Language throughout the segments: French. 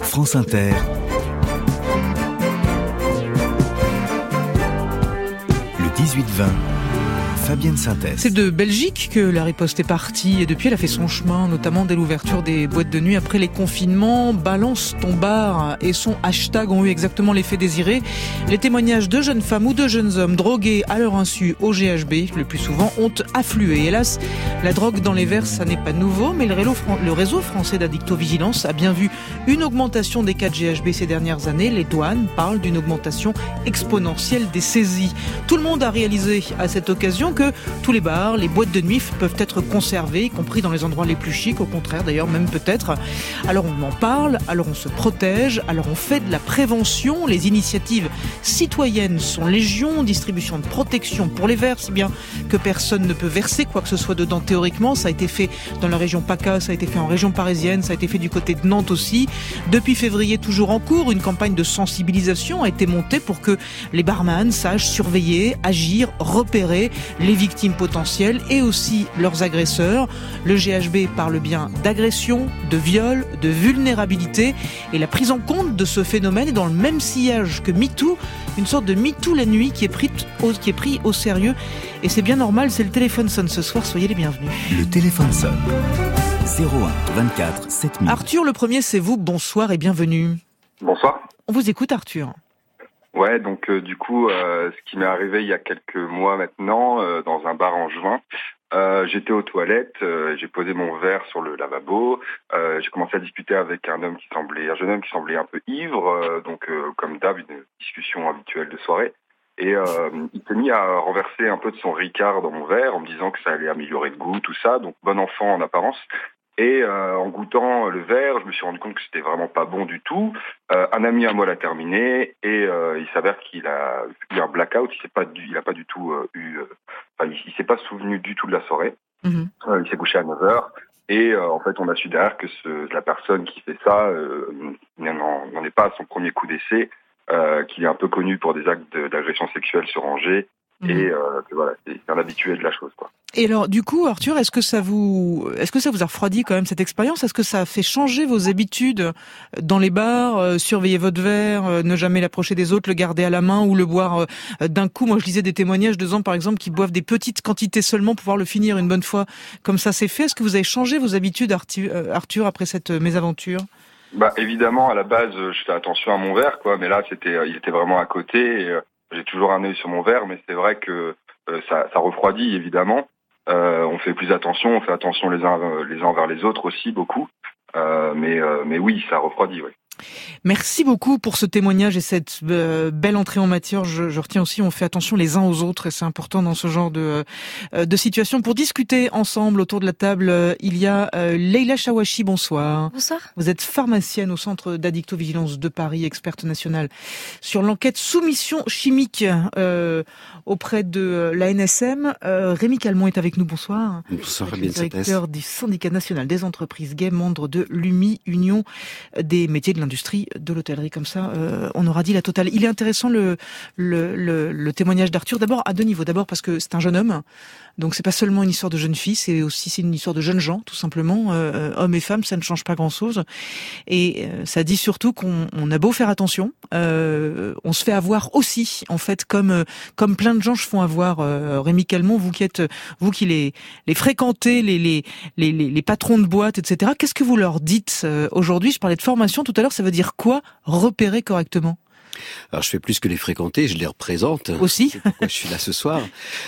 France Inter, le 18-20, Fabienne Synthèse. C'est de Belgique que la riposte est partie et depuis elle a fait son chemin, notamment dès l'ouverture des boîtes de nuit après les confinements. Balance ton bar et son hashtag ont eu exactement l'effet désiré. Les témoignages de jeunes femmes ou de jeunes hommes drogués à leur insu au GHB, le plus souvent, ont afflué. Hélas, la drogue dans les verres, ça n'est pas nouveau, mais le réseau français d'addictovigilance a bien vu une augmentation des cas de GHB ces dernières années. Les douanes parlent d'une augmentation exponentielle des saisies. Tout le monde a réalisé à cette occasion que tous les bars, les boîtes de nuit peuvent être conservées, y compris dans les endroits les plus chics, au contraire d'ailleurs, même peut-être. Alors on en parle, alors on se protège, alors on fait de la prévention. Les initiatives citoyennes sont légion, distribution de protection pour les verres, si bien que personne ne peut verser quoi que ce soit dedans théoriquement. Ça a été fait dans la région PACA, ça a été fait en région parisienne, ça a été fait du côté de Nantes aussi. Depuis février, toujours en cours, une campagne de sensibilisation a été montée pour que les barman sachent surveiller, agir, repérer les victimes potentielles et aussi leurs agresseurs. Le GHB parle bien d'agression, de viol, de vulnérabilité et la prise en compte de ce phénomène est dans le même sillage que MeToo, une sorte de MeToo la nuit qui est pris au sérieux et c'est bien normal. C'est le téléphone sonne ce soir, soyez les bienvenus. Le téléphone sonne. 01 24 7000. Arthur, le premier c'est vous, bonsoir et bienvenue. Bonsoir. On vous écoute Arthur. Ouais, donc du coup, ce qui m'est arrivé il y a quelques mois maintenant, dans un bar en juin, j'étais aux toilettes, j'ai posé mon verre sur le lavabo, j'ai commencé à discuter avec un jeune homme qui semblait un peu ivre, donc comme d'hab, une discussion habituelle de soirée. Et il s'est mis à renverser un peu de son Ricard dans mon verre en me disant que ça allait améliorer le goût, tout ça, donc bon enfant en apparence. Et en goûtant le verre, je me suis rendu compte que c'était vraiment pas bon du tout. Un ami à moi l'a terminé et il s'avère qu'il a eu un blackout. Il s'est pas souvenu du tout de la soirée. Il s'est couché à 9h et en fait on a su derrière que la personne qui fait ça n'en est pas à son premier coup d'essai, qu'il est un peu connu pour des actes d'agression sexuelle sur Angers. Et que voilà, c'est un habitué de la chose, quoi. Et alors, du coup, Arthur, est-ce que ça vous a refroidi quand même cette expérience? Est-ce que ça a fait changer vos habitudes dans les bars, surveiller votre verre, ne jamais l'approcher des autres, le garder à la main ou le boire d'un coup? Moi, je lisais des témoignages de gens, par exemple, qui boivent des petites quantités seulement pour pouvoir le finir une bonne fois. Comme ça, c'est fait. Est-ce que vous avez changé vos habitudes, Arthur, après cette mésaventure? Bah, évidemment, à la base, je fais attention à mon verre, quoi. Mais là, il était vraiment à côté. Et, j'ai toujours un œil sur mon verre, mais c'est vrai que ça refroidit, évidemment. On fait plus attention, on fait attention les uns envers les autres aussi, beaucoup. Mais oui, ça refroidit, oui. Merci beaucoup pour ce témoignage et cette belle entrée en matière. Je retiens aussi, on fait attention les uns aux autres et c'est important dans ce genre de situation. Pour discuter ensemble autour de la table, il y a Leïla Chawachi, bonsoir. Bonsoir. Vous êtes pharmacienne au Centre d'addictovigilance de Paris, experte nationale sur l'enquête soumission chimique auprès de la NSM. Rémi Calmont est avec nous, bonsoir. Bonsoir, directeur du syndicat national des entreprises gays, membre de l'UMI, Union des métiers de l'industrie de l'hôtellerie. Comme ça, on aura dit la totale. Il est intéressant le témoignage d'Arthur, d'abord à deux niveaux. D'abord parce que c'est un jeune homme, donc c'est pas seulement une histoire de jeune fille, c'est une histoire de jeunes gens, tout simplement. Hommes et femmes, ça ne change pas grand-chose. Et ça dit surtout qu'on a beau faire attention, on se fait avoir aussi, en fait, comme plein de gens se font avoir. Rémi Calmont, vous qui les fréquentez, les patrons de boîtes, etc. Qu'est-ce que vous leur dites aujourd'hui? Je parlais de formation tout à l'heure, ça veut dire quoi, repérer correctement? Alors je fais plus que les fréquenter, je les représente. Aussi. C'est pourquoi je suis là ce soir.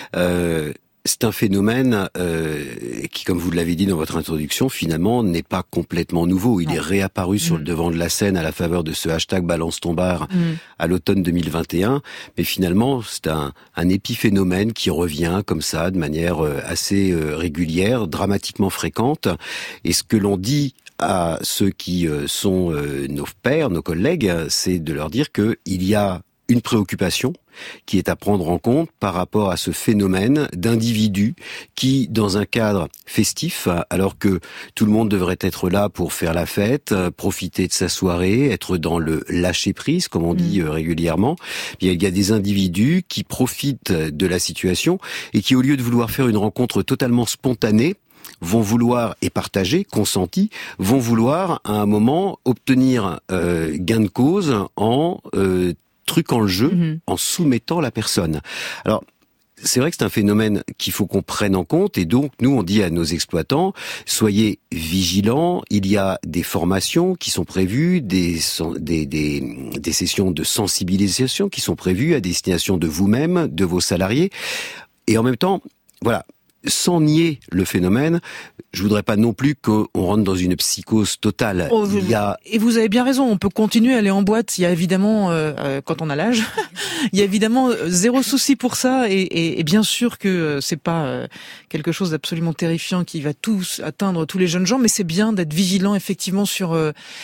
C'est un phénomène qui, comme vous l'avez dit dans votre introduction, finalement n'est pas complètement nouveau. Il est réapparu sur le devant de la scène à la faveur de ce hashtag Balance ton bar à l'automne 2021. Mais finalement, c'est un épiphénomène qui revient comme ça, de manière assez régulière, dramatiquement fréquente. Et ce que l'on dit à ceux qui sont nos pairs, nos collègues, c'est de leur dire qu'il y a une préoccupation qui est à prendre en compte par rapport à ce phénomène d'individus qui, dans un cadre festif, alors que tout le monde devrait être là pour faire la fête, profiter de sa soirée, être dans le lâcher-prise, comme on dit régulièrement, il y a des individus qui profitent de la situation et qui, au lieu de vouloir faire une rencontre totalement spontanée, vont vouloir, et partagés, consentis, vont vouloir à un moment obtenir gain de cause en truquant le jeu, en soumettant la personne. Alors, c'est vrai que c'est un phénomène qu'il faut qu'on prenne en compte, et donc nous on dit à nos exploitants, soyez vigilants, il y a des formations qui sont prévues, des sessions de sensibilisation qui sont prévues à destination de vous-même, de vos salariés, et en même temps, voilà, sans nier le phénomène, je voudrais pas non plus qu'on rentre dans une psychose totale. Et vous avez bien raison, on peut continuer à aller en boîte. Il y a évidemment, quand on a l'âge, il y a évidemment zéro souci pour ça. Et bien sûr que c'est pas quelque chose d'absolument terrifiant qui va atteindre tous les jeunes gens, mais c'est bien d'être vigilant effectivement sur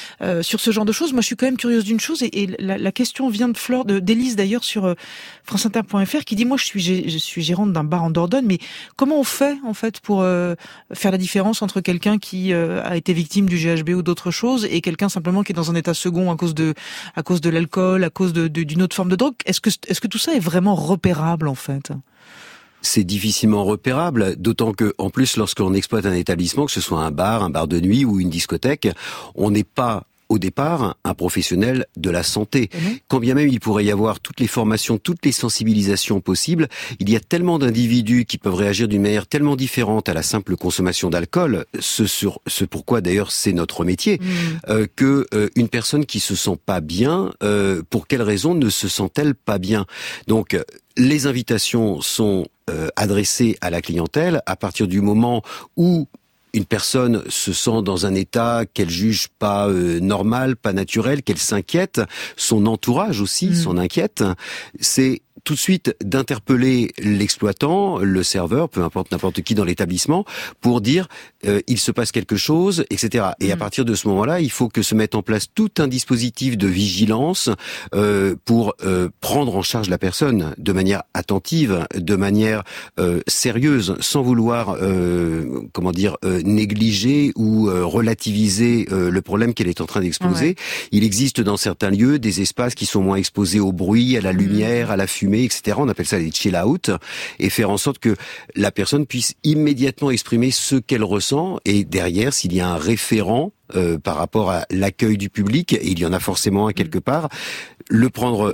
ce genre de choses. Moi, je suis quand même curieuse d'une chose, et la question vient d'Élise d'ailleurs sur franceinter.fr, qui dit: moi, je suis gérante d'un bar en Dordogne, mais comment on fait en fait pour faire la différence entre quelqu'un qui a été victime du GHB ou d'autres choses et quelqu'un simplement qui est dans un état second à cause de l'alcool, à cause d'une autre forme de drogue? Est-ce que tout ça est vraiment repérable en fait? C'est difficilement repérable, d'autant que, en plus, lorsqu'on exploite un établissement, que ce soit un bar de nuit ou une discothèque, on n'est pas au départ un professionnel de la santé. Quand bien même il pourrait y avoir toutes les formations, toutes les sensibilisations possibles, il y a tellement d'individus qui peuvent réagir d'une manière tellement différente à la simple consommation d'alcool, ce pourquoi d'ailleurs c'est notre métier, que une personne qui se sent pas bien, pour quelle raison ne se sent-elle pas bien? Donc les invitations sont adressées à la clientèle à partir du moment où une personne se sent dans un état qu'elle juge pas normal, pas naturel, qu'elle s'inquiète, son entourage aussi s'en inquiète, c'est tout de suite d'interpeller l'exploitant, le serveur, peu importe n'importe qui dans l'établissement, pour dire il se passe quelque chose, etc. Et à partir de ce moment-là, il faut que se mette en place tout un dispositif de vigilance pour prendre en charge la personne de manière attentive, de manière sérieuse, sans vouloir négliger ou relativiser le problème qu'elle est en train d'exposer. Il existe dans certains lieux des espaces qui sont moins exposés au bruit, à la lumière, à la fumée, etc. On appelle ça des chill-out, et faire en sorte que la personne puisse immédiatement exprimer ce qu'elle ressent, et derrière, s'il y a un référent par rapport à l'accueil du public, et il y en a forcément un quelque part, le prendre,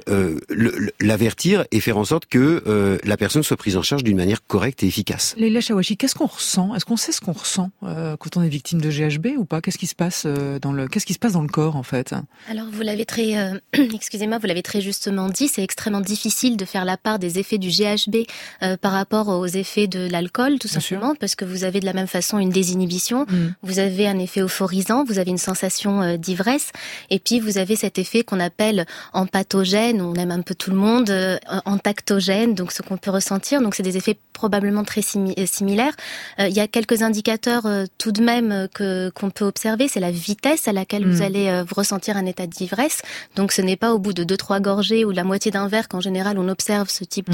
l'avertir et faire en sorte que la personne soit prise en charge d'une manière correcte et efficace. Leïla Chawachi, qu'est-ce qu'on ressent? Est-ce qu'on sait ce qu'on ressent quand on est victime de GHB ou pas? Qu'est-ce qui se passe dans le corps en fait? Alors vous l'avez excusez-moi, vous l'avez très justement dit, c'est extrêmement difficile de faire la part des effets du GHB par rapport aux effets de l'alcool, tout simplement, parce que vous avez de la même façon une désinhibition, vous avez un effet euphorisant, vous avez une sensation d'ivresse, et puis vous avez cet effet qu'on appelle empathogène, on aime un peu tout le monde, entactogène, donc ce qu'on peut ressentir, donc c'est des effets probablement très similaires. Il y a quelques indicateurs tout de même qu'on peut observer, c'est la vitesse à laquelle vous allez vous ressentir un état d'ivresse, donc ce n'est pas au bout de 2-3 gorgées ou la moitié d'un verre qu'en général on observe ce type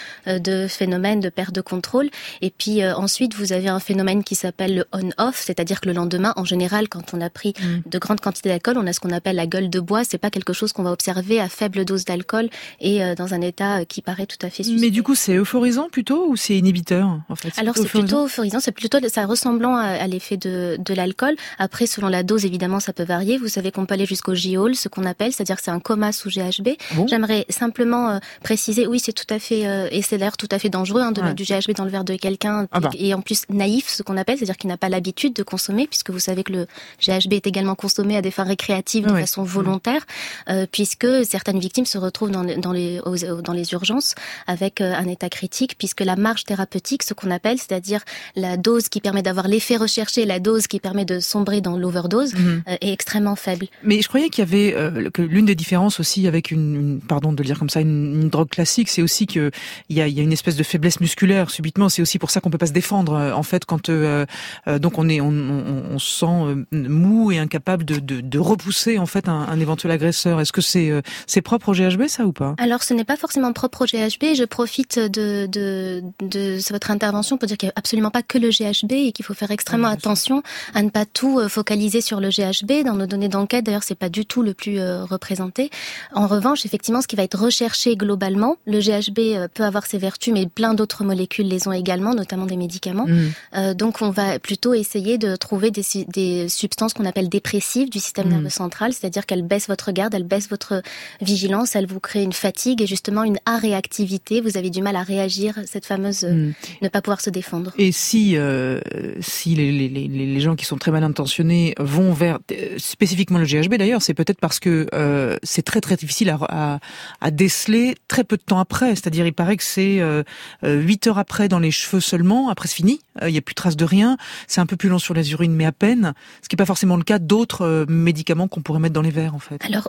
de phénomène de perte de contrôle. Et puis ensuite vous avez un phénomène qui s'appelle le on-off, c'est-à-dire que le lendemain, en général, quand on a pris de grandes quantités d'alcool, on a ce qu'on appelle la gueule de bois. C'est pas quelque chose qu'on va observer à faible dose d'alcool et dans un état qui paraît tout à fait suspect. Mais du coup, c'est euphorisant plutôt ou c'est inhibiteur en fait? Alors c'est plutôt euphorisant, c'est plutôt ça ressemblant à l'effet de l'alcool. Après, selon la dose, évidemment, ça peut varier. Vous savez qu'on peut aller jusqu'au J-Hall, ce qu'on appelle, c'est-à-dire que c'est un coma sous GHB. Bon. J'aimerais simplement préciser, oui, c'est tout à fait, et c'est d'ailleurs tout à fait dangereux de mettre du GHB dans le verre de quelqu'un, et en plus naïf, ce qu'on appelle, c'est-à-dire qu'il n'a pas l'habitude de consommer, puisque vous savez que le GHB est également consommé à des fins récréatives de façon volontaire, puisque certaines victimes se retrouvent dans les urgences avec un état critique, puisque la marge thérapeutique, ce qu'on appelle, c'est-à-dire la dose qui permet d'avoir l'effet recherché, la dose qui permet de sombrer dans l'overdose, est extrêmement faible. Mais je croyais qu'il y avait que l'une des différences aussi avec pardon de le dire comme ça, une drogue classique, c'est aussi que il y a une espèce de faiblesse musculaire subitement. C'est aussi pour ça qu'on peut pas se défendre en fait quand donc on se sent mou et incapable de repousser en fait un éventuel agresseur. Est-ce que c'est propre au GHB ça ou pas? Alors ce n'est pas forcément propre au GHB. Je profite de votre intervention pour dire qu'il n'y a absolument pas que le GHB et qu'il faut faire extrêmement attention à ne pas tout focaliser sur le GHB. Dans nos données d'enquête, d'ailleurs, c'est pas du tout le plus représenté. En revanche, effectivement, ce qui va être recherché globalement, le GHB peut avoir ses vertus, mais plein d'autres molécules les ont également, notamment des médicaments. Donc on va plutôt essayer de trouver des substances qu'on appelle dépressives du système nerveux central, c'est-à-dire qu'elles baissent votre garde, elles baissent votre vigilance, elles vous créent une fatigue et justement une aréactivité. Vous avez du mal à réagir, cette fameuse ne pas pouvoir se défendre. Et si les gens qui sont très mal intentionnés vont vers spécifiquement le GHB d'ailleurs, c'est peut-être parce que c'est très très difficile à déceler très peu de temps après. C'est-à-dire il paraît que c'est 8 heures après dans les cheveux seulement, après c'est fini, il n'y a plus de trace de rien. C'est un peu plus long sur les urines mais à peine, ce qui n'est pas forcément le cas d'autres médicaments qu'on pourrait mettre dans les verres en fait. Alors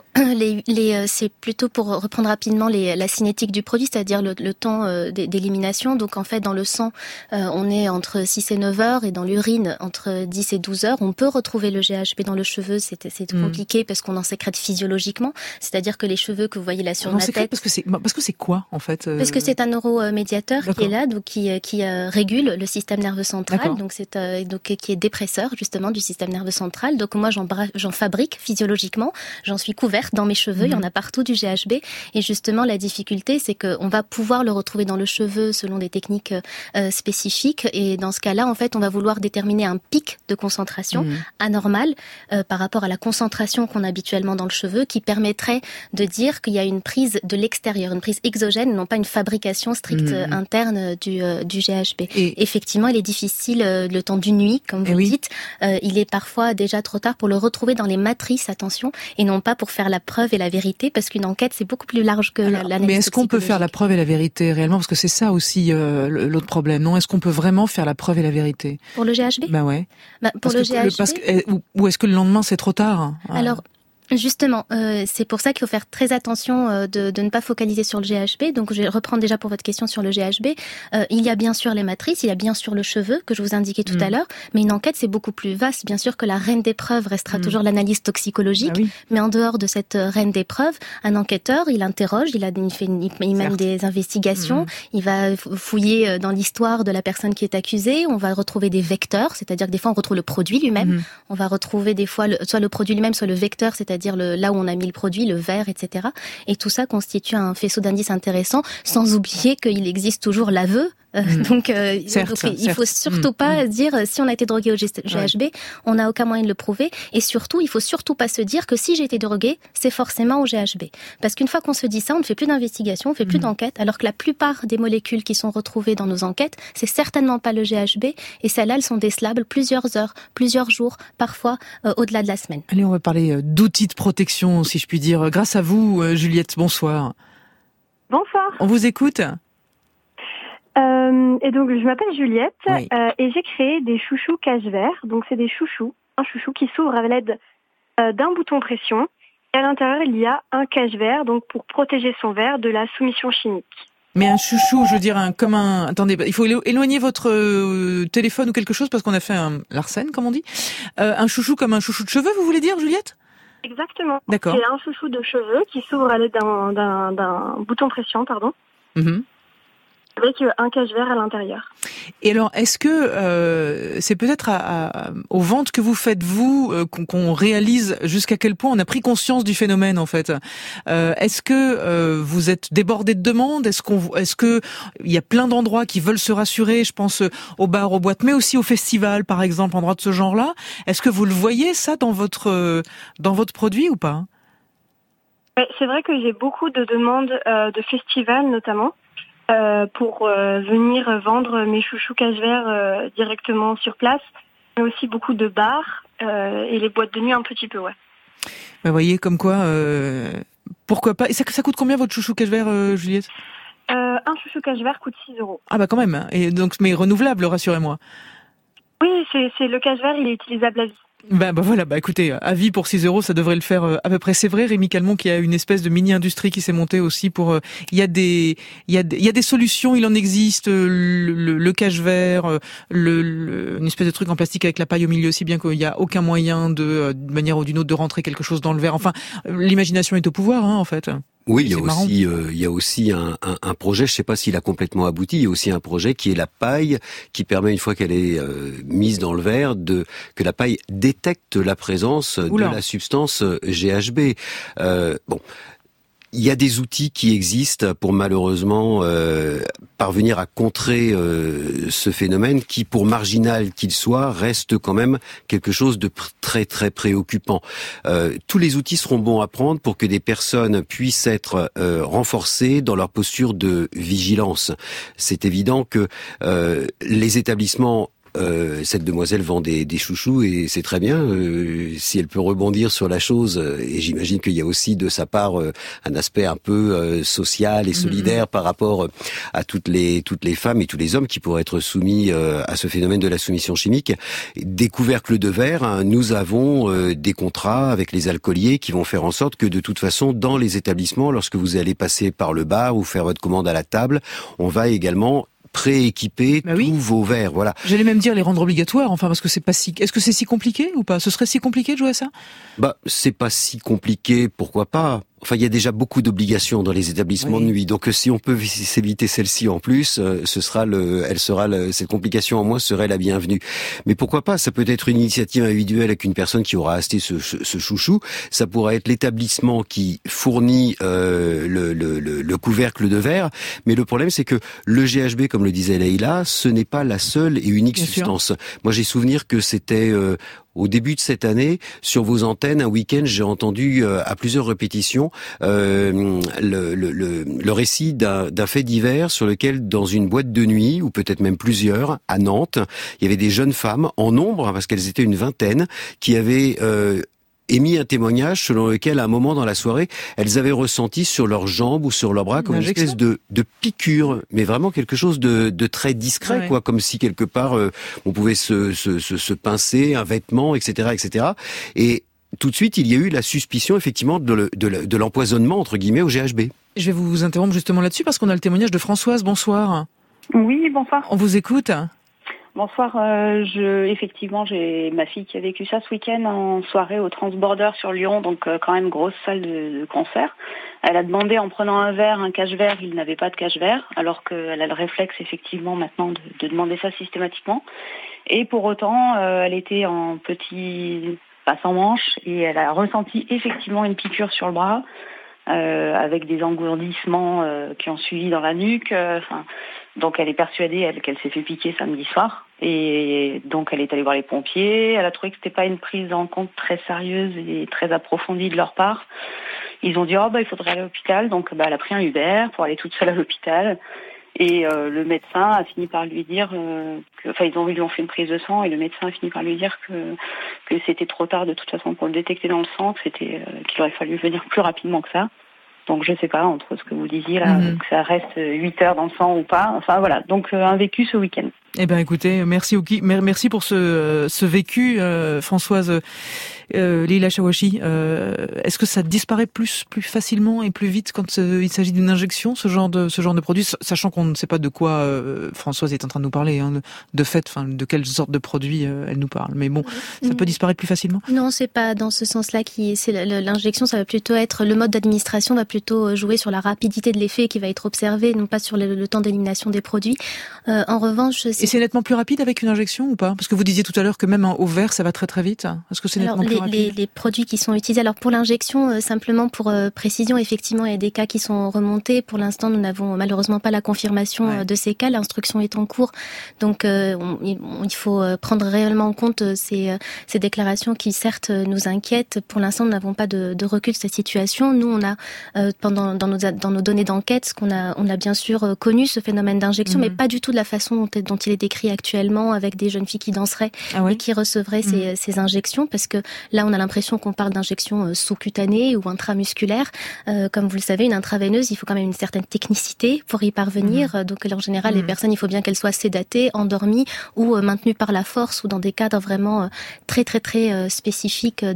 c'est plutôt pour reprendre rapidement la cinétique du produit, c'est-à-dire le temps d'élimination. Donc en fait dans le sang on est entre 6 et 9 heures et dans l'urine entre 10 et 12 heures. On peut retrouver le GHB dans le cheveu, c'est compliqué parce qu'on en sécrète physiologiquement, c'est-à-dire que les cheveux que vous voyez là sur ma tête... Parce que c'est quoi en fait Parce que c'est un neuromédiateur qui est là, donc qui régule le système nerveux central, donc qui est dépresseur justement du système nerveux central. Donc moi j'en fabrique physiologiquement, j'en suis couverte dans mes cheveux, il y en a partout du GHB et justement la difficulté c'est qu'on va pouvoir le retrouver dans le cheveu selon des techniques spécifiques et dans ce cas-là en fait on va vouloir déterminer un pic de concentration anormal par rapport à la concentration qu'on a habituellement dans le cheveu qui permettrait de dire qu'il y a une prise de l'extérieur, une prise exogène, non pas une fabrication stricte interne du GHB. Et effectivement, il est difficile le temps d'une nuit, comme vous dites. Il est parfois déjà trop tard pour le retrouver dans les matrices, attention, et non pas pour faire la preuve et la vérité, parce qu'une enquête, c'est beaucoup plus large que l'analyse. Mais est-ce qu'on peut faire la preuve et la vérité réellement? Parce que c'est ça aussi l'autre problème, non? Est-ce qu'on peut vraiment faire la preuve et la vérité? Pour le GHB? Bah ouais. Pour le GHB. Ou est-ce que le lendemain c'est trop tard? Alors, justement, c'est pour ça qu'il faut faire très attention de ne pas focaliser sur le GHB. Donc, je vais reprendre déjà pour votre question sur le GHB. Il y a bien sûr les matrices, il y a bien sûr le cheveu que je vous indiquais tout à l'heure, mais une enquête c'est beaucoup plus vaste. Bien sûr que la reine des preuves restera toujours l'analyse toxicologique, mais en dehors de cette reine des preuves, un enquêteur, il interroge, il mène des investigations, il va fouiller dans l'histoire de la personne qui est accusée. On va retrouver des vecteurs, c'est-à-dire que des fois on retrouve le produit lui-même. On va retrouver des fois soit le produit lui-même, soit le vecteur, c'est-à-dire là où on a mis le produit, le verre, etc. Et tout ça constitue un faisceau d'indices intéressant, sans oublier qu'il existe toujours l'aveu. Donc, il faut surtout pas dire si on a été drogué au GHB, on n'a aucun moyen de le prouver. Et surtout, il faut surtout pas se dire que si j'ai été drogué, c'est forcément au GHB. Parce qu'une fois qu'on se dit ça, on ne fait plus d'investigation, on ne fait plus d'enquête, alors que la plupart des molécules qui sont retrouvées dans nos enquêtes, c'est certainement pas le GHB. Et celles-là, elles sont décelables plusieurs heures, plusieurs jours, parfois au-delà de la semaine. Allez, on va parler d'outils de protection, si je puis dire. Grâce à vous, Juliette, bonsoir. Bonsoir. On vous écoute. Et donc, je m'appelle Juliette et j'ai créé des chouchous cache-verre. Donc, c'est un chouchou qui s'ouvre à l'aide d'un bouton pression. Et à l'intérieur, il y a un cache-verre, donc pour protéger son verre de la soumission chimique. Mais un chouchou, je veux dire, attendez, il faut éloigner votre téléphone ou quelque chose parce qu'on a fait un Larsen, comme on dit. Un chouchou comme un chouchou de cheveux, vous voulez dire, Juliette? Exactement. D'accord. C'est un chouchou de cheveux qui s'ouvre à l'aide d'un bouton pression, avec un cache-verre à l'intérieur. Et alors, est-ce que c'est peut-être aux ventes que vous faites, vous, qu'on réalise jusqu'à quel point on a pris conscience du phénomène, en fait? Est-ce que vous êtes débordé de demandes? Est-ce que il y a plein d'endroits qui veulent se rassurer? Je pense aux bars, aux boîtes, mais aussi aux festivals, par exemple, endroits de ce genre-là. Est-ce que vous le voyez, ça, dans votre produit ou pas? C'est vrai que j'ai beaucoup de demandes de festivals, notamment. Pour venir vendre mes chouchous cache-verre directement sur place, mais aussi beaucoup de bars et les boîtes de nuit un petit peu, Vous voyez, comme quoi, pourquoi pas. Et ça coûte combien votre chouchou cache-verre, Juliette? Un chouchou cache-verre coûte 6 €. Ah bah quand même. Et donc, mais renouvelable, rassurez-moi. Oui, c'est le cache-verre, il est utilisable à vie. Voilà, écoutez, avis pour 6 €, ça devrait le faire à peu près. C'est vrai, Rémi Calmont, qu'il y a une espèce de mini-industrie qui s'est montée aussi pour. Il y a des solutions, il en existe. Le cache vert, une espèce de truc en plastique avec la paille au milieu, si bien qu'il y a aucun moyen d'une manière ou d'une autre de rentrer quelque chose dans le verre. Enfin, l'imagination est au pouvoir, en fait. Oui, il y a aussi un projet, je sais pas s'il a complètement abouti, il y a aussi un projet qui est la paille, qui permet, une fois qu'elle est mise dans le verre, que la paille détecte la présence de la substance GHB. Il y a des outils qui existent pour malheureusement parvenir à contrer ce phénomène qui, pour marginal qu'il soit, reste quand même quelque chose de très très préoccupant. Tous les outils seront bons à prendre pour que des personnes puissent être renforcées dans leur posture de vigilance. C'est évident que les établissements cette demoiselle vend des chouchous et c'est très bien si elle peut rebondir sur la chose, et j'imagine qu'il y a aussi de sa part un aspect un peu social et solidaire par rapport à toutes les femmes et tous les hommes qui pourraient être soumis à ce phénomène de la soumission chimique. Des couvercles de verre, nous avons des contrats avec les alcooliers qui vont faire en sorte que de toute façon dans les établissements, lorsque vous allez passer par le bar ou faire votre commande à la table, on va également prééquiper tous vos verres, voilà. J'allais même dire les rendre obligatoires, parce que est-ce que c'est si compliqué ou pas? Ce serait si compliqué de jouer à ça? C'est pas si compliqué, pourquoi pas? Enfin, il y a déjà beaucoup d'obligations dans les établissements de nuit. Donc, si on peut s'éviter celle-ci en plus, cette complication en moins serait la bienvenue. Mais pourquoi pas? Ça peut être une initiative individuelle avec une personne qui aura acheté ce chouchou. Ça pourrait être l'établissement qui fournit le couvercle de verre. Mais le problème, c'est que le GHB, comme le disait Leïla, ce n'est pas la seule et unique substance. Moi, j'ai souvenir que c'était au début de cette année, sur vos antennes, un week-end, j'ai entendu à plusieurs répétitions le récit d'un fait divers sur lequel, dans une boîte de nuit, ou peut-être même plusieurs, à Nantes, il y avait des jeunes femmes, en nombre, parce qu'elles étaient une vingtaine, qui avaient émis un témoignage selon lequel, à un moment dans la soirée, elles avaient ressenti sur leurs jambes ou sur leurs bras comme une espèce de piqûre, mais vraiment quelque chose de très discret, comme si quelque part on pouvait se pincer un vêtement, etc., etc. Et tout de suite, il y a eu la suspicion, effectivement, de l'empoisonnement, entre guillemets, au GHB. Je vais vous interrompre justement là-dessus parce qu'on a le témoignage de Françoise. Bonsoir. Oui, bonsoir. On vous écoute. Bonsoir, effectivement, j'ai ma fille qui a vécu ça ce week-end en soirée au Transborder sur Lyon, donc quand même grosse salle de concert. Elle a demandé en prenant un verre, un cache-verre, il n'avait pas de cache-verre, alors qu'elle a le réflexe effectivement maintenant de demander ça systématiquement. Et pour autant, elle était en sans manche et elle a ressenti effectivement une piqûre sur le bras. Avec des engourdissements qui ont suivi dans la nuque. Donc elle est persuadée qu'elle s'est fait piquer samedi soir. Et donc elle est allée voir les pompiers. Elle a trouvé que c'était pas une prise en compte très sérieuse et très approfondie de leur part. Ils ont dit il faudrait aller à l'hôpital. Donc elle a pris un Uber pour aller toute seule à l'hôpital. Et le médecin a fini par lui dire ils lui ont fait une prise de sang et le médecin a fini par lui dire que c'était trop tard de toute façon pour le détecter dans le sang, qu'il aurait fallu venir plus rapidement que ça. Donc je sais pas, entre ce que vous disiez là, que ça reste 8 heures dans le sang ou pas. Enfin voilà, donc un vécu ce week-end. Eh ben écoutez, merci pour ce vécu, Françoise. Leïla Chawachi, est-ce que ça disparaît plus facilement et plus vite quand il s'agit d'une injection, ce genre de produit, sachant qu'on ne sait pas de quoi Françoise est en train de nous parler, de fait, de quelle sorte de produit elle nous parle. Mais bon, ça peut disparaître plus facilement. Non, c'est pas dans ce sens-là c'est l'injection. Ça va plutôt être le mode d'administration va plutôt jouer sur la rapidité de l'effet qui va être observé, non pas sur le temps d'élimination des produits. En revanche, et c'est nettement plus rapide avec une injection ou pas? Parce que vous disiez tout à l'heure que même au verre, ça va très très vite. Est-ce que c'est nettement plus rapide? Les produits qui sont utilisés, alors pour l'injection, simplement pour précision, effectivement, il y a des cas qui sont remontés. Pour l'instant, nous n'avons malheureusement pas la confirmation de ces cas. L'instruction est en cours, donc il faut prendre réellement en compte ces déclarations qui, certes, nous inquiètent. Pour l'instant, nous n'avons pas de recul de cette situation. Nous, on a dans nos données d'enquête, on a bien sûr connu ce phénomène d'injection, mais pas du tout de la façon dont il avez décrit actuellement avec des jeunes filles qui danseraient et qui recevraient ces injections, parce que là, on a l'impression qu'on parle d'injections sous-cutanées ou intramusculaires. Comme vous le savez, une intraveineuse, il faut quand même une certaine technicité pour y parvenir. Donc, en général, les personnes, il faut bien qu'elles soient sédatées, endormies ou maintenues par la force, ou dans des cadres vraiment très, très, très spécifiques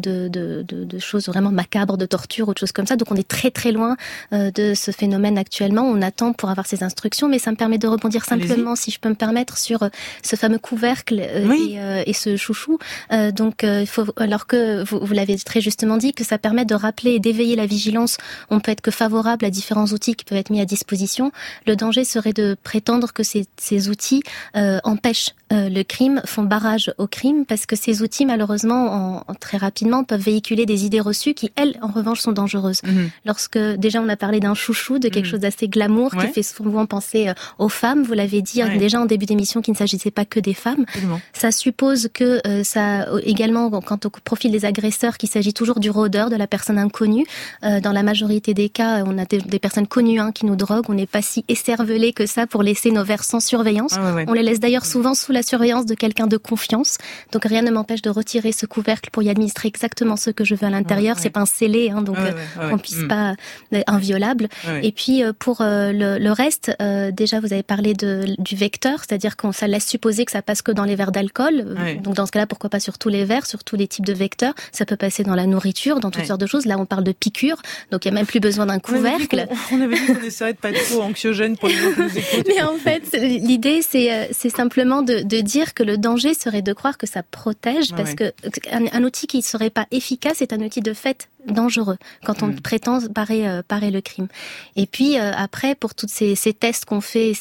de choses vraiment macabres, de torture ou de choses comme ça. Donc, on est très, très loin de ce phénomène actuellement. On attend pour avoir ces instructions, mais ça me permet de rebondir simplement, si je peux me permettre, sur ce fameux couvercle et ce chouchou. Donc, il faut, alors que vous l'avez très justement dit, que ça permet de rappeler et d'éveiller la vigilance. On peut être que favorable à différents outils qui peuvent être mis à disposition. Le danger serait de prétendre que ces outils empêchent le crime, font barrage au crime, parce que ces outils, malheureusement, très rapidement, peuvent véhiculer des idées reçues qui, elles, en revanche, sont dangereuses. Lorsque, déjà, on a parlé d'un chouchou, de quelque chose d'assez glamour, qui fait souvent penser aux femmes, vous l'avez dit déjà en début d'émission, qu'il ne s'agissait pas que des femmes. Ça suppose que ça, également, quant au profil des agresseurs, qu'il s'agit toujours du rôdeur, de la personne inconnue. Dans la majorité des cas, on a des personnes connues qui nous droguent. On n'est pas si écervelés que ça pour laisser nos verres sans surveillance. On les laisse d'ailleurs souvent sous la surveillance de quelqu'un de confiance. Donc rien ne m'empêche de retirer ce couvercle pour y administrer exactement ce que je veux à l'intérieur. C'est pas un scellé, donc qu'on puisse pas inviolable. Et puis pour le reste, déjà vous avez parlé du vecteur, c'est-à-dire qu'on ça laisse supposer que ça passe que dans les verres d'alcool. Donc dans ce cas-là, pourquoi pas sur tous les verres, sur tous les types de vecteurs. Ça peut passer dans la nourriture, dans toutes sortes de choses. Là, on parle de piqûres, donc il y a même plus besoin d'un couvercle. On avait dit qu'on essaierait de pas être trop anxiogène pour les gens qui nous écoutent. Mais en fait, l'idée, c'est simplement de dire que le danger serait de croire que ça protège, parce que un outil qui serait pas efficace est un outil de fait dangereux quand on prétend parer le crime. Et puis après, pour tous ces tests qu'on fait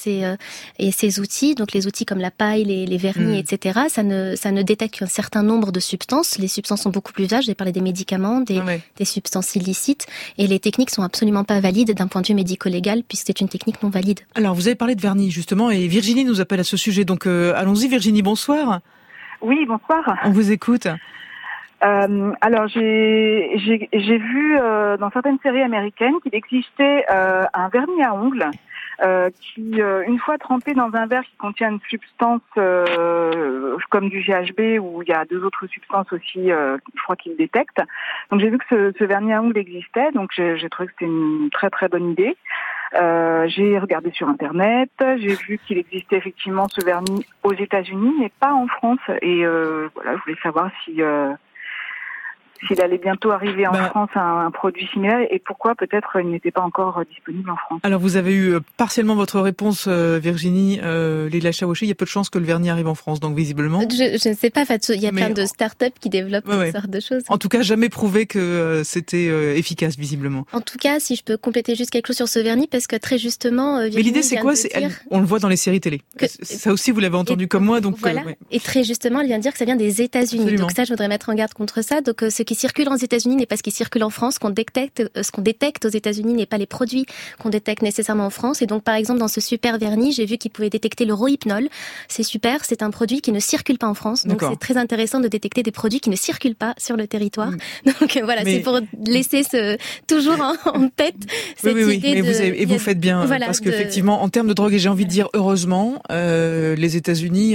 et ces outils, donc les outils comme la paille, les vernis, etc., ça ne détecte qu'un certain nombre de substances. Les substances sont beaucoup plus vagues. J'ai parlé des médicaments, des substances illicites, et les techniques sont absolument pas valides d'un point de vue médico-légal, puisque c'est une technique non valide. Alors, vous avez parlé de vernis, justement, et Virginie nous appelle à ce sujet. Donc, allons-y, Virginie, bonsoir. Oui, bonsoir. On vous écoute. Alors, j'ai vu dans certaines séries américaines qu'il existait un vernis à ongles qui, une fois trempé dans un verre qui contient une substance comme du GHB, où il y a deux autres substances aussi, je crois qu'ils détectent. Donc j'ai vu que ce vernis à ongles existait, donc j'ai trouvé que c'était une très très bonne idée. J'ai regardé sur Internet, j'ai vu qu'il existait effectivement ce vernis aux États-Unis, mais pas en France. Et voilà, je voulais savoir s'il allait bientôt arriver en France un produit similaire, et pourquoi peut-être il n'était pas encore disponible en France. Alors vous avez eu partiellement votre réponse, Virginie. Leila Chaouachi, il y a peu de chances que le vernis arrive en France, donc visiblement. Je ne sais pas, il y a plein de start-up qui développent toutes sortes de choses. En tout cas, jamais prouvé que c'était efficace, visiblement. En tout cas, si je peux compléter juste quelque chose sur ce vernis, parce que très justement... Mais l'idée, c'est quoi? On le voit dans les séries télé. Ça aussi, vous l'avez entendu comme moi. Donc voilà. Et très justement, elle vient de dire que ça vient des États-Unis. Absolument. Donc ça, je voudrais mettre en garde contre ça. Donc ce qui circule aux États-Unis n'est pas ce qui circule en France. Ce qu'on détecte aux États-Unis n'est pas les produits qu'on détecte nécessairement en France. Et donc, par exemple, dans ce super vernis, j'ai vu qu'il pouvait détecter le rohypnol. C'est super. C'est un produit qui ne circule pas en France. Donc, c'est très intéressant de détecter des produits qui ne circulent pas sur le territoire. Donc, voilà, c'est pour laisser toujours en tête cette idée de... Vous faites bien. Voilà, parce qu'effectivement, en termes de drogue, et j'ai envie de dire heureusement, les États-Unis,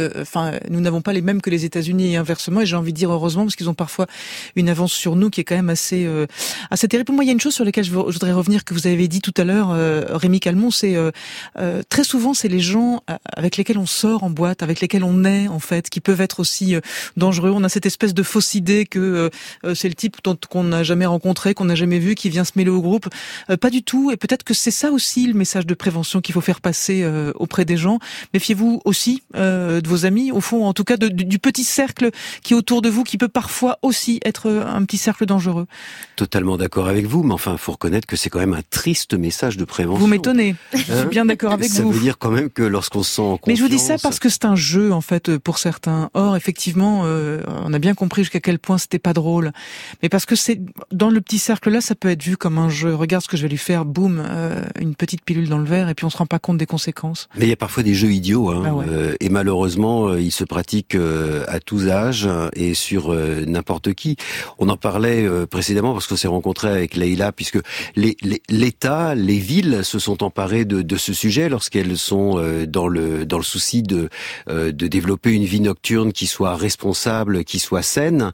nous n'avons pas les mêmes que les États-Unis et inversement. Et j'ai envie de dire heureusement, parce qu'ils ont parfois une avance sur nous qui est quand même assez terrible. Moi, il y a une chose sur laquelle je voudrais revenir, que vous avez dit tout à l'heure, Rémi Calmont, c'est très souvent c'est les gens avec lesquels on sort en boîte, avec lesquels on est en fait, qui peuvent être aussi dangereux. On a cette espèce de fausse idée que c'est le type qu'on n'a jamais rencontré, qu'on n'a jamais vu, qui vient se mêler au groupe. Pas du tout. Et peut-être que c'est ça aussi le message de prévention qu'il faut faire passer auprès des gens. Méfiez-vous aussi de vos amis, au fond, en tout cas du petit cercle qui est autour de vous, qui peut parfois aussi être un petit cercle dangereux. Totalement d'accord avec vous, mais enfin, faut reconnaître que c'est quand même un triste message de prévention. Vous m'étonnez. Je suis bien d'accord avec vous. Ça veut dire quand même que lorsqu'on se sent en confiance... Mais je vous dis ça parce que c'est un jeu, en fait, pour certains. Or, effectivement, on a bien compris jusqu'à quel point c'était pas drôle. Mais parce que c'est, dans le petit cercle-là, ça peut être vu comme un jeu. Regarde ce que je vais lui faire, boum, une petite pilule dans le verre, et puis on se rend pas compte des conséquences. Mais il y a parfois des jeux idiots, et malheureusement, ils se pratiquent à tous âges et sur n'importe qui. On en parlait précédemment parce qu'on s'est rencontré avec Leïla, puisque l'État, les villes se sont emparées de ce sujet lorsqu'elles sont dans le souci de développer une vie nocturne qui soit responsable, qui soit saine.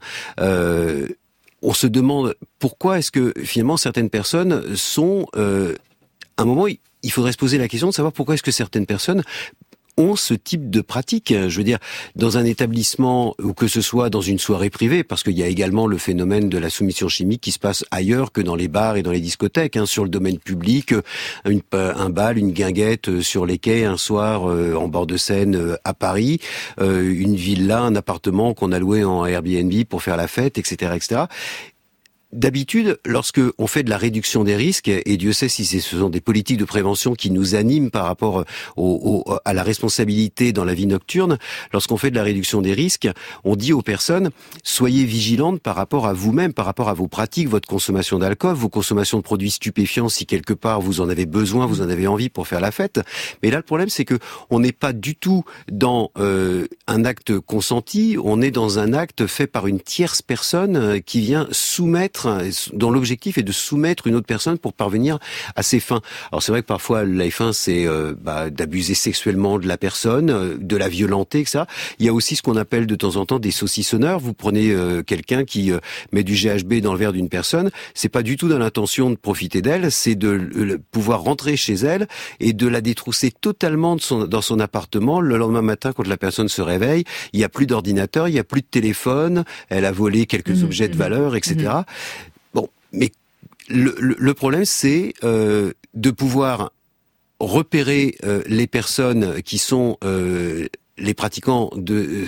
On se demande pourquoi est-ce que finalement certaines personnes sont... à un moment, il faudrait se poser la question de savoir pourquoi est-ce que certaines personnes ont ce type de pratique. Je veux dire, dans un établissement ou que ce soit dans une soirée privée, parce qu'il y a également le phénomène de la soumission chimique qui se passe ailleurs que dans les bars et dans les discothèques, sur le domaine public, un bal, une guinguette sur les quais un soir en bord de Seine à Paris, une villa, un appartement qu'on a loué en Airbnb pour faire la fête, etc., etc. D'habitude, lorsque on fait de la réduction des risques, et Dieu sait si ce sont des politiques de prévention qui nous animent par rapport à la responsabilité dans la vie nocturne, lorsqu'on fait de la réduction des risques, on dit aux personnes, soyez vigilantes par rapport à vous-même, par rapport à vos pratiques, votre consommation d'alcool, vos consommations de produits stupéfiants, si quelque part vous en avez besoin, vous en avez envie pour faire la fête. Mais là, le problème, c'est que on n'est pas du tout dans un acte consenti, on est dans un acte fait par une tierce personne qui vient soumettre, dont l'objectif est de soumettre une autre personne pour parvenir à ses fins. Alors c'est vrai que parfois les fins c'est d'abuser sexuellement de la personne, de la violenter, etc. Il y a aussi ce qu'on appelle de temps en temps des saucissonneurs. Vous prenez quelqu'un qui met du GHB dans le verre d'une personne, c'est pas du tout dans l'intention de profiter d'elle, c'est de pouvoir rentrer chez elle et de la détrousser totalement dans son appartement. Le lendemain matin, quand la personne se réveille, il y a plus d'ordinateur, il y a plus de téléphone, elle a volé quelques objets de valeur, etc. Bon, mais le problème, c'est de pouvoir repérer les personnes qui sont les pratiquants de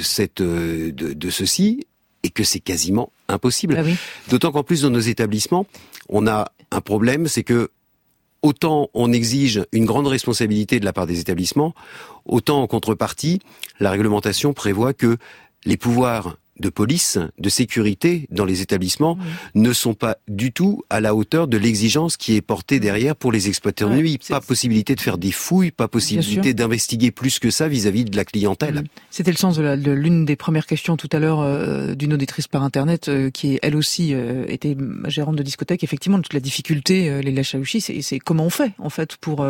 ceci, et que c'est quasiment impossible. Ah oui. D'autant qu'en plus, dans nos établissements, on a un problème, c'est que autant on exige une grande responsabilité de la part des établissements, autant en contrepartie, la réglementation prévoit que les pouvoirs de police, de sécurité dans les établissements ne sont pas du tout à la hauteur de l'exigence qui est portée derrière pour les exploitants de nuit. Pas possibilité de faire des fouilles, pas possibilité d'investiguer plus que ça vis-à-vis de la clientèle. C'était le sens de l'une des premières questions tout à l'heure d'une auditrice par Internet qui, elle aussi, était gérante de discothèque. Effectivement, toute la difficulté, les Chaouchi, c'est comment on fait, en fait, pour...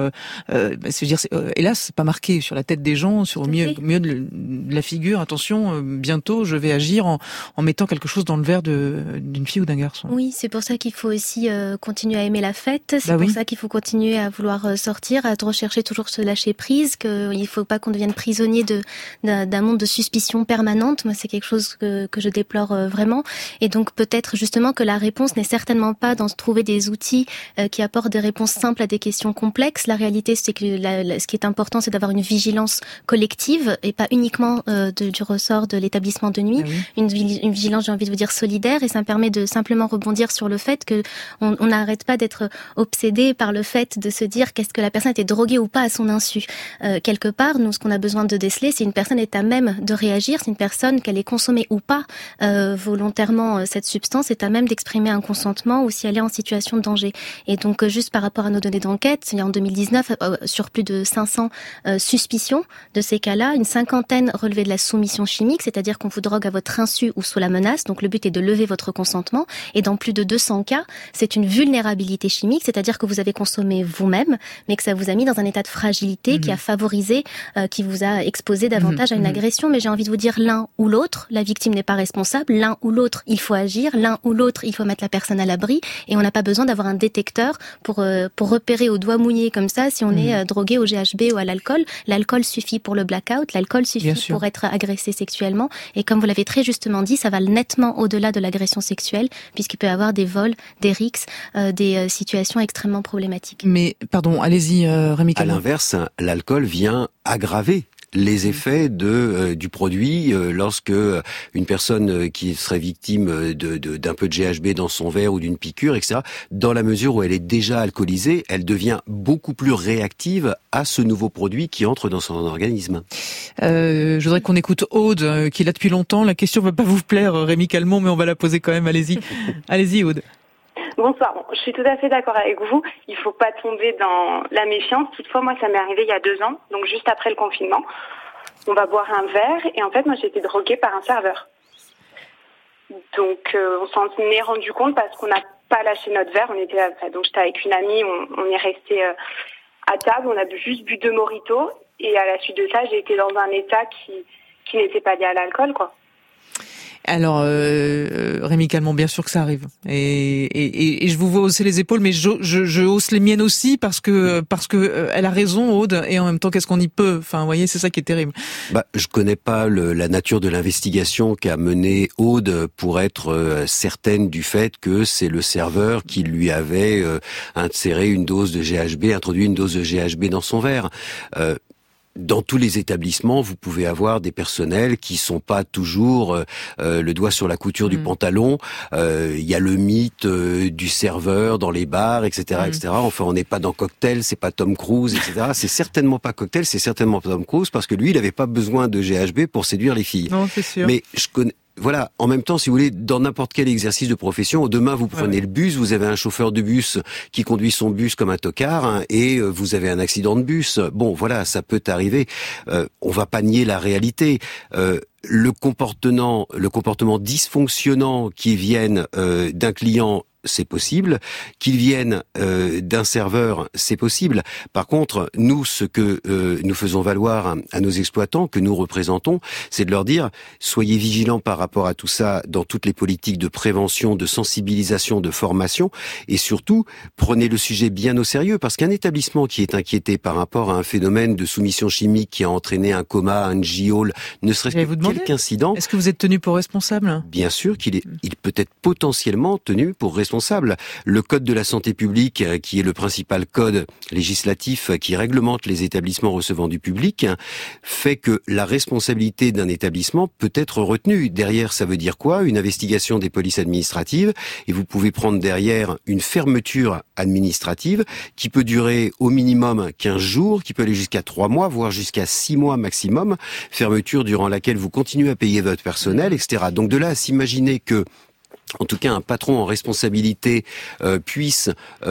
hélas, c'est pas marqué sur la tête des gens, sur au mieux de la figure. Attention, bientôt, je vais agir en mettant quelque chose dans le verre d'une fille ou d'un garçon. Oui, c'est pour ça qu'il faut aussi continuer à aimer la fête. C'est pour ça qu'il faut continuer à vouloir sortir, à rechercher toujours ce lâcher prise, qu'il ne faut pas qu'on devienne prisonnier d'un monde de suspicion permanente. Moi, c'est quelque chose que je déplore vraiment. Et donc, peut-être justement que la réponse n'est certainement pas dans trouver des outils qui apportent des réponses simples à des questions complexes. La réalité, c'est que ce qui est important, c'est d'avoir une vigilance collective et pas uniquement du ressort de l'établissement de nuit. Une vigilance, j'ai envie de vous dire, solidaire, et ça me permet de simplement rebondir sur le fait que on n'arrête pas d'être obsédé par le fait de se dire qu'est-ce que la personne était droguée ou pas à son insu. Quelque part, nous, ce qu'on a besoin de déceler, c'est une personne est à même de réagir, c'est une personne qu'elle ait consommée ou pas volontairement cette substance, est à même d'exprimer un consentement ou si elle est en situation de danger. Et donc, juste par rapport à nos données d'enquête, en 2019, sur plus de 500 suspicions de ces cas-là, une cinquantaine relevaient de la soumission chimique, c'est-à-dire qu'on vous drogue à votre insu ou sous la menace, donc le but est de lever votre consentement, et dans plus de 200 cas, c'est une vulnérabilité chimique, c'est-à-dire que vous avez consommé vous-même, mais que ça vous a mis dans un état de fragilité qui a favorisé, qui vous a exposé davantage à une agression. Mais j'ai envie de vous dire, l'un ou l'autre, la victime n'est pas responsable, l'un ou l'autre, il faut agir, l'un ou l'autre, il faut mettre la personne à l'abri, et on n'a pas besoin d'avoir un détecteur pour repérer au doigt mouillé comme ça si on est drogué au GHB ou à l'alcool. L'alcool suffit pour le blackout, l'alcool suffit pour être agressé sexuellement, et comme vous l'avez très justement dit, ça va nettement au-delà de l'agression sexuelle, puisqu'il peut y avoir des vols, des rixes, des situations extrêmement problématiques. Mais, pardon, allez-y, Rémi Calment. À l'inverse, l'alcool vient aggraver les effets du produit lorsque une personne qui serait victime d'un peu de GHB dans son verre ou d'une piqûre, etc., dans la mesure où elle est déjà alcoolisée, elle devient beaucoup plus réactive à ce nouveau produit qui entre dans son organisme. Je voudrais qu'on écoute Aude, qui est là depuis longtemps. La question va pas vous plaire, Rémi Calment, mais on va la poser quand même. Allez-y. Allez-y, Aude. Bonsoir. Je suis tout à fait d'accord avec vous. Il faut pas tomber dans la méfiance. Toutefois, moi, ça m'est arrivé il y a 2 ans, donc juste après le confinement. On va boire un verre et en fait, moi, j'ai été droguée par un serveur. Donc on s'en est rendu compte parce qu'on n'a pas lâché notre verre. Donc j'étais avec une amie, on est resté à table, on a juste bu 2 mojitos et à la suite de ça, j'ai été dans un état qui n'était pas lié à l'alcool, quoi. Alors, Rémi Calment, bien sûr que ça arrive. Et je vous vois hausser les épaules, mais je hausse les miennes aussi parce que elle a raison, Aude, et en même temps, qu'est-ce qu'on y peut? Enfin, vous voyez, c'est ça qui est terrible. Je connais pas la nature de l'investigation qu'a menée Aude pour être certaine du fait que c'est le serveur qui lui avait introduit une dose de GHB dans son verre. Dans tous les établissements, vous pouvez avoir des personnels qui sont pas toujours le doigt sur la couture du pantalon. Il y a le mythe du serveur dans les bars, etc., etc. Enfin, on n'est pas dans Cocktail, c'est pas Tom Cruise, etc. C'est certainement pas Cocktail, c'est certainement pas Tom Cruise parce que lui, il avait pas besoin de GHB pour séduire les filles. Non, c'est sûr. Mais je connais. Voilà, en même temps, si vous voulez, dans n'importe quel exercice de profession, demain vous prenez le bus, vous avez un chauffeur de bus qui conduit son bus comme un tocard et vous avez un accident de bus. Bon, voilà, ça peut arriver. On va pas nier la réalité. Le comportement dysfonctionnant qui vienne d'un client, c'est possible. Qu'ils viennent d'un serveur, c'est possible. Par contre, nous, ce que nous faisons valoir à nos exploitants, que nous représentons, c'est de leur dire, soyez vigilants par rapport à tout ça dans toutes les politiques de prévention, de sensibilisation, de formation, et surtout, prenez le sujet bien au sérieux, parce qu'un établissement qui est inquiété par rapport à un phénomène de soumission chimique qui a entraîné un coma, un GIOL, ne serait-ce que quelques incidents... Est-ce que vous êtes tenu pour responsable? Bien sûr qu'il peut être potentiellement tenu pour responsable. Le code de la santé publique, qui est le principal code législatif qui réglemente les établissements recevant du public, fait que la responsabilité d'un établissement peut être retenue. Derrière, ça veut dire quoi? Une investigation des polices administratives, et vous pouvez prendre derrière une fermeture administrative qui peut durer au minimum 15 jours, qui peut aller jusqu'à 3 mois, voire jusqu'à 6 mois maximum, fermeture durant laquelle vous continuez à payer votre personnel, etc. Donc de là à s'imaginer que en tout cas, un patron en responsabilité puisse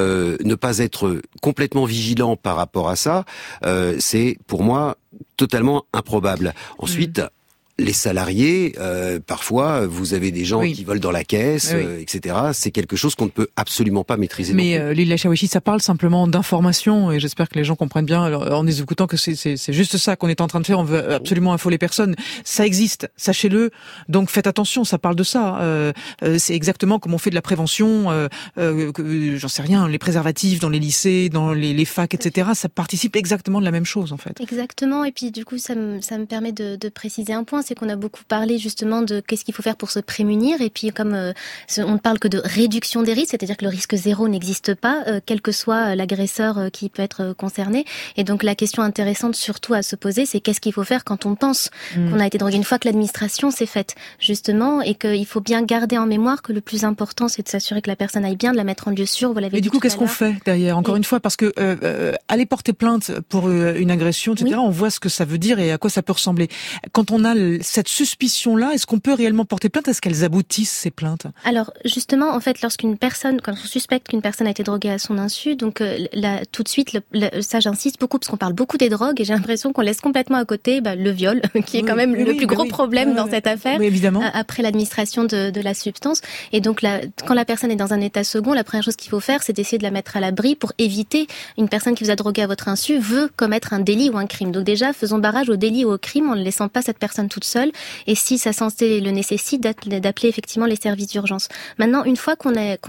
ne pas être complètement vigilant par rapport à ça, c'est pour moi totalement improbable. Ensuite, les salariés, parfois, vous avez des gens qui volent dans la caisse, etc. C'est quelque chose qu'on ne peut absolument pas maîtriser. Mais Lila Chaouchi, ça parle simplement d'information, et j'espère que les gens comprennent bien en les écoutant que c'est juste ça qu'on est en train de faire. On veut absolument affoler personne. Ça existe, sachez-le. Donc faites attention, ça parle de ça. C'est exactement comme on fait de la prévention. J'en sais rien, les préservatifs dans les lycées, dans les facs, etc. Ça participe exactement de la même chose en fait. Exactement. Et puis du coup, ça me permet de préciser un point. C'est qu'on a beaucoup parlé justement de qu'est-ce qu'il faut faire pour se prémunir, et puis comme on ne parle que de réduction des risques, c'est-à-dire que le risque zéro n'existe pas, quel que soit l'agresseur qui peut être concerné. Et donc la question intéressante surtout à se poser, c'est qu'est-ce qu'il faut faire quand on pense qu'on a été drogué, une fois que l'administration s'est faite justement, et qu'il faut bien garder en mémoire que le plus important, c'est de s'assurer que la personne aille bien, de la mettre en lieu sûr. Vous l'avez dit. Et du coup, qu'est-ce qu'on fait derrière? Encore une fois, parce que aller porter plainte pour une agression, etc. On voit ce que ça veut dire et à quoi ça peut ressembler. Quand on a cette suspicion-là, est-ce qu'on peut réellement porter plainte? Est-ce qu'elles aboutissent, ces plaintes? Alors, justement, en fait, quand on suspecte qu'une personne a été droguée à son insu, donc là, tout de suite, ça j'insiste beaucoup, parce qu'on parle beaucoup des drogues, et j'ai l'impression qu'on laisse complètement à côté le viol, qui est quand même le plus gros problème dans cette affaire, après l'administration de la substance. Et donc, quand la personne est dans un état second, la première chose qu'il faut faire, c'est d'essayer de la mettre à l'abri pour éviter une personne qui vous a drogué à votre insu veut commettre un délit ou un crime. Donc déjà, faisons barrage au délit ou au crime en ne laissant pas cette personne toute seule, et si sa santé le nécessite, d'appeler effectivement les services d'urgence. Maintenant, une fois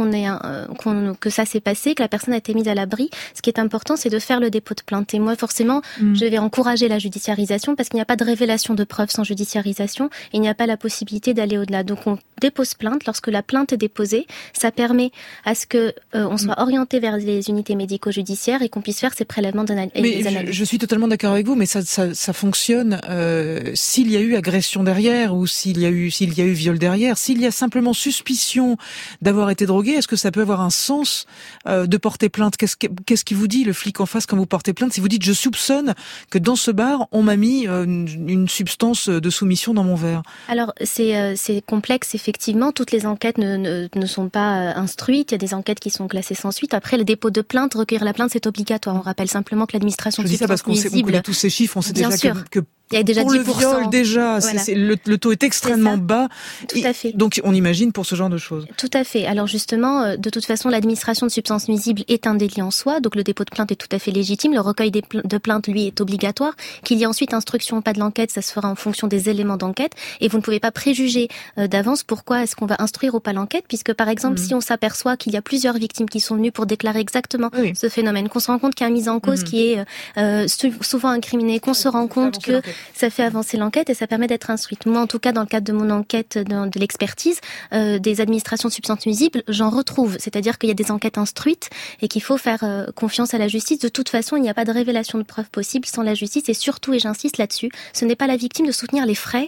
que ça s'est passé, que la personne a été mise à l'abri, ce qui est important, c'est de faire le dépôt de plainte. Et moi, forcément, je vais encourager la judiciarisation, parce qu'il n'y a pas de révélation de preuves sans judiciarisation, et il n'y a pas la possibilité d'aller au-delà. Donc on dépose plainte. Lorsque la plainte est déposée, ça permet à ce que on soit orienté vers les unités médico-judiciaires et qu'on puisse faire ces prélèvements d'analyse. Je suis totalement d'accord avec vous, mais ça fonctionne s'il y a eu agression derrière, ou s'il y a eu viol derrière. S'il y a simplement suspicion d'avoir été drogué, est-ce que ça peut avoir un sens de porter plainte? Qu'est-ce qui vous dit, le flic en face, quand vous portez plainte, si vous dites je soupçonne que dans ce bar on m'a mis une substance de soumission dans mon verre? Alors c'est complexe, effectivement. Toutes les enquêtes ne sont pas instruites. Il y a des enquêtes qui sont classées sans suite. Après, le dépôt de plainte, recueillir la plainte, c'est obligatoire. On rappelle simplement que l'administration de substance nuisible. Je dis ça parce qu'on connaît tous ces chiffres. On sait bien déjà sûr. que il y a déjà pour 10%. le viol, déjà, bas. Voilà. Le taux est extrêmement bas. Tout à fait. Donc on imagine pour ce genre de choses. Tout à fait. Alors justement, de toute façon, l'administration de substances nuisibles est un délit en soi, donc le dépôt de plainte est tout à fait légitime. Le recueil de plaintes, lui, est obligatoire. Qu'il y ait ensuite instruction ou pas de l'enquête, ça se fera en fonction des éléments d'enquête. Et vous ne pouvez pas préjuger d'avance pourquoi est-ce qu'on va instruire ou pas l'enquête, puisque par exemple, si on s'aperçoit qu'il y a plusieurs victimes qui sont venues pour déclarer exactement ce phénomène, qu'on se rend compte qu'il y a un mise en cause qui est souvent incriminé, qu'on se rend compte que ça fait avancer l'enquête et ça permet d'être instruite. Moi, en tout cas, dans le cadre de mon enquête de l'expertise des administrations de substances nuisibles, j'en retrouve. C'est-à-dire qu'il y a des enquêtes instruites et qu'il faut faire confiance à la justice. De toute façon, il n'y a pas de révélation de preuves possible sans la justice. Et surtout, et j'insiste là-dessus, ce n'est pas la victime de soutenir les frais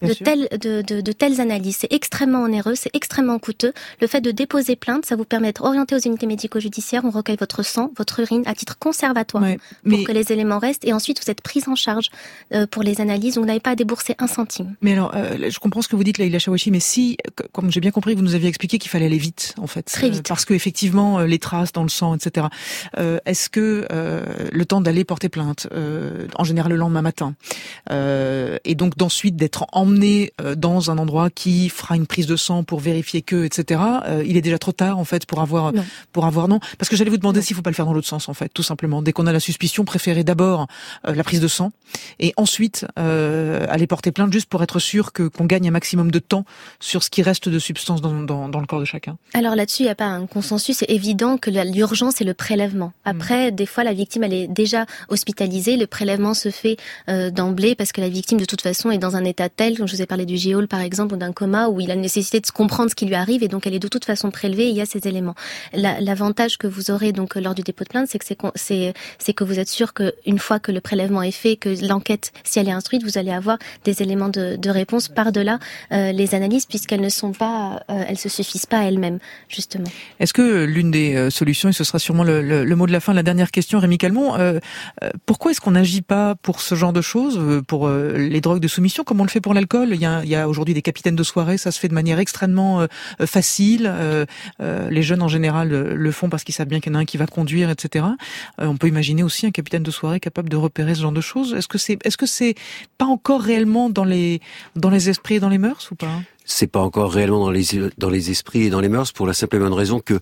de telles analyses. C'est extrêmement onéreux, c'est extrêmement coûteux. Le fait de déposer plainte, ça vous permet d'être orienté aux unités médico-judiciaires. On recueille votre sang, votre urine à titre conservatoire pour que les éléments restent. Et ensuite, vous êtes prise en charge pour les analyses. Vous n'avez pas à débourser un centime. Mais alors, je comprends ce que vous dites, Laïla Chaouachi, mais si, comme j'ai bien compris, vous nous aviez expliqué qu'il fallait aller vite, en fait. Très vite. Parce que effectivement, les traces dans le sang, etc. Est-ce que le temps d'aller porter plainte, en général le lendemain matin, et donc d'ensuite d'être emmené dans un endroit qui fera une prise de sang pour vérifier que, etc. Il est déjà trop tard, en fait, pour avoir non. Parce que j'allais vous demander s'il faut pas le faire dans l'autre sens, en fait, tout simplement. Dès qu'on a la suspicion, préférez d'abord la prise de sang et ensuite aller porter plainte juste pour être sûr qu'on gagne un maximum de temps sur ce qui reste de substance dans le corps de chacun. Alors là-dessus, il n'y a pas un consensus. C'est évident que l'urgence est le prélèvement. Après, des fois, la victime, elle est déjà hospitalisée. Le prélèvement se fait d'emblée parce que la victime, de toute façon, est dans un état tel, comme je vous ai parlé du géol, par exemple, ou d'un coma, où il a la nécessité de comprendre ce qui lui arrive et donc elle est de toute façon prélevée et il y a ces éléments. L'avantage que vous aurez donc lors du dépôt de plainte, c'est que vous êtes sûr qu'une fois que le prélèvement est fait, que l'enquête, si elle est instruite, vous allez avoir des éléments de réponse par-delà les analyses, puisqu'elles ne sont pas, elles se suffisent pas à elles-mêmes, justement. Est-ce que l'une des solutions, et ce sera sûrement le mot de la fin, la dernière question, Rémi Calmont, pourquoi est-ce qu'on n'agit pas pour ce genre de choses, pour les drogues de soumission, comme on le fait pour l'alcool? Il y a aujourd'hui des capitaines de soirée, ça se fait de manière extrêmement facile. Les jeunes en général le font parce qu'ils savent bien qu'il y en a un qui va conduire, etc. On peut imaginer aussi un capitaine de soirée capable de repérer ce genre de choses. Est-ce que c'est pas encore réellement dans les esprits et dans les mœurs ou pas? C'est pas encore réellement dans les esprits et dans les mœurs, pour la simple et bonne raison que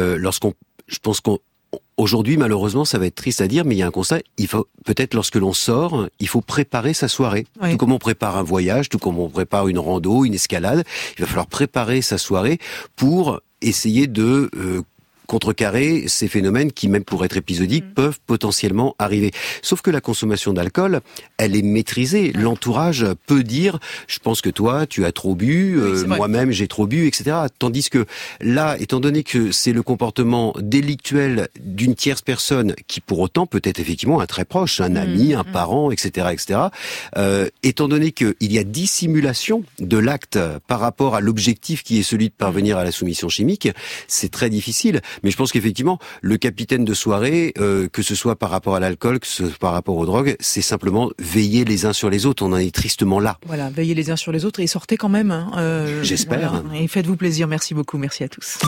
aujourd'hui, malheureusement, ça va être triste à dire, mais il y a un constat. Il faut, peut-être lorsque l'on sort, il faut préparer sa soirée. Oui. Tout comme on prépare un voyage, tout comme on prépare une rando, une escalade, il va falloir préparer sa soirée pour essayer de contrecarrer ces phénomènes qui, même pour être épisodiques, peuvent potentiellement arriver. Sauf que la consommation d'alcool, elle est maîtrisée. L'entourage peut dire, je pense que toi, tu as trop bu, moi-même j'ai trop bu, etc. Tandis que là, étant donné que c'est le comportement délictuel d'une tierce personne, qui pour autant peut être effectivement un très proche, un ami, un parent, etc., etc., étant donné qu'il y a dissimulation de l'acte par rapport à l'objectif qui est celui de parvenir à la soumission chimique, c'est très difficile. Mais je pense qu'effectivement, le capitaine de soirée, que ce soit par rapport à l'alcool, que ce soit par rapport aux drogues, c'est simplement veiller les uns sur les autres. On en est tristement là. Voilà, veillez les uns sur les autres et sortez quand même. J'espère. Voilà. Et faites-vous plaisir. Merci beaucoup. Merci à tous.